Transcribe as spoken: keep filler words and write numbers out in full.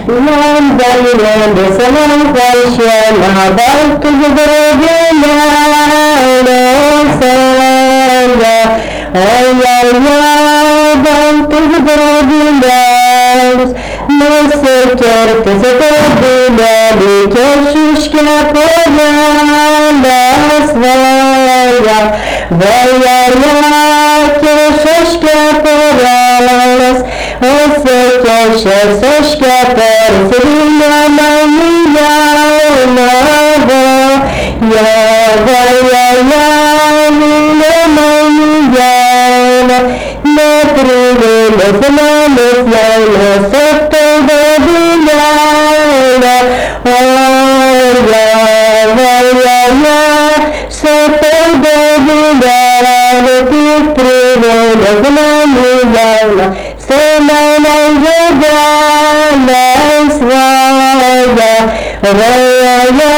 Нам даем веселым прощаем, а бабки ой-ой-ой, бабки забородились, мы все терпи забородили, кешечки поляна своя, ой-ой-ой, кешечки порялась, ой, все кешечки порялись, своя,